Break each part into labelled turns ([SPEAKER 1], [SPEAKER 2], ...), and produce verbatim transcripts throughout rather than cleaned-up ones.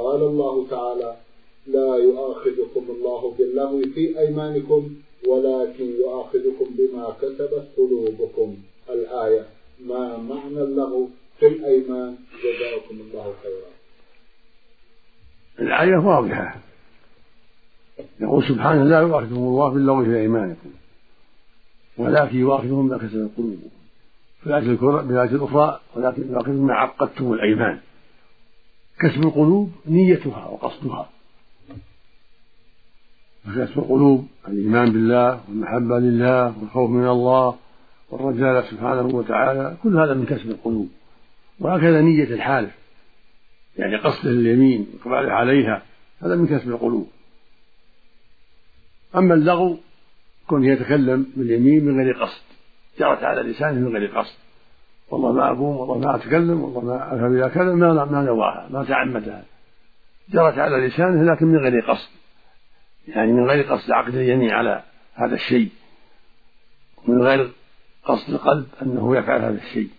[SPEAKER 1] قال الله تعالى: لا يؤاخذكم الله باللغو في أيمانكم ولكن يؤاخذكم بما كسبت قلوبكم. الآية. ما معنى اللغو في الأيمان؟ جزاكم الله خيرا.
[SPEAKER 2] الآية واضحة، يقول سبحانه: لا يؤاخذكم الله باللغو في أيمانكم ولكن يؤاخذكم بما كسبت قلوبكم. في الآية الأخرى: ولكن يؤاخذكم بما عقدتم الأيمان. كسب القلوب نيتها وقصدها، فكسب القلوب الإيمان بالله والمحبة لله والخوف من الله والرجاء سبحانه وتعالى، كل هذا من كسب القلوب. وهكذا نية الحالف، يعني قصده اليمين وإقباله عليها، هذا من كسب القلوب. أما اللغو كون يتكلم باليمين من غير قصد، جرت على لسانه من غير قصد، والله ما أقوم، والله ما أتكلم، والله ما أذهب إلى كذا، ما ما نواها، ما تعمدها، جرت على لسانه لكن من غير قصد، يعني من غير قصد عقد اليمين على هذا الشيء، من غير قصد القلب أنه يفعل هذا الشيء.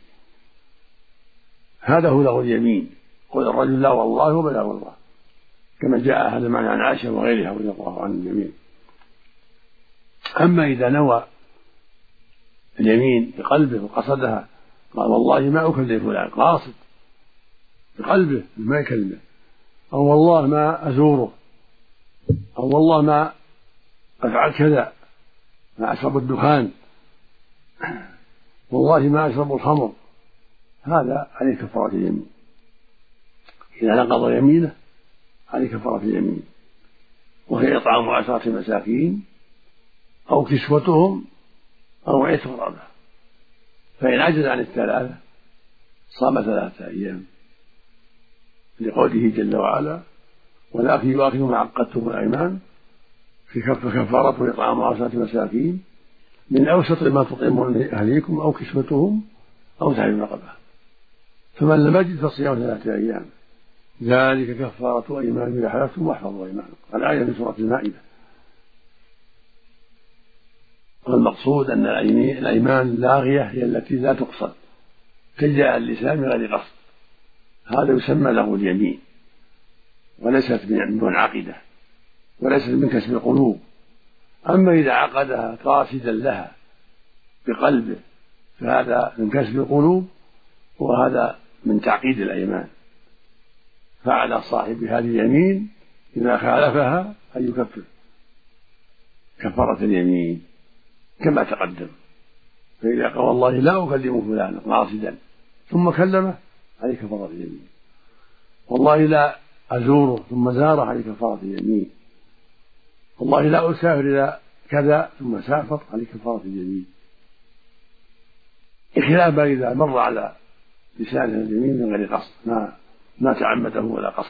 [SPEAKER 2] هذا هو لغو اليمين. قول الرجل: لا والله وبلا والله، كما جاء هذا المعنى عن عائشة وغيرها رضي الله عن اليمين. أما إذا نوى اليمين بقلبه وقصدها، قال: والله ما أكلم فلان، قاصد بقلبه ما يكلمه، أو والله ما أزوره، أو والله ما أفعل كذا، ما أشرب الدخان، والله ما أشرب الخمر، هذا عليه كفارة اليمين. إذا نقض يمينه عليه كفارة اليمين، وهي إطعام عشرة مساكين أو كسوتهم أو عتق رقبة. فإن عجز عن الثلاثة صام ثلاثة أيام، لقوله جل وعلا: ولكن يؤاخذكم بما عقدتم الأيمان في كفارة إطعام عشرة مساكين من أوسط ما تطعمون أهليكم أو كسوتهم أو تحرير رقبة، فمن لم يجد فصيام ثلاثة أيام، ذلك كفارة أيمانكم إذا حلفتم واحفظوا أيمانكم. الآية في سورة المائدة. والمقصود أن الأيمان اللاغية هي التي لا تقصد، تجاء اللسان من غير قصد، هذا يسمى له اليمين، وليست من منعقدة، وليست من كسب القلوب. أما إذا عقدها قاصدا لها بقلبه فهذا من كسب القلوب، وهذا من تعقيد الأيمان. فعلى صاحب هذه اليمين إذا خالفها أن يكفر كفارة اليمين كما تقدم. فإذا قال: والله لا أكلم فلانا قاصدا ثم كلمه، عليه كفارة اليمين. والله لا أزوره ثم زاره، عليه كفارة اليمين. والله لا أسافر إلى كذا ثم سافر، عليه كفارة اليمين. خلافا إذا مر على لسانه اليمين من غير قصد، ما ما تعمده ولا قصد.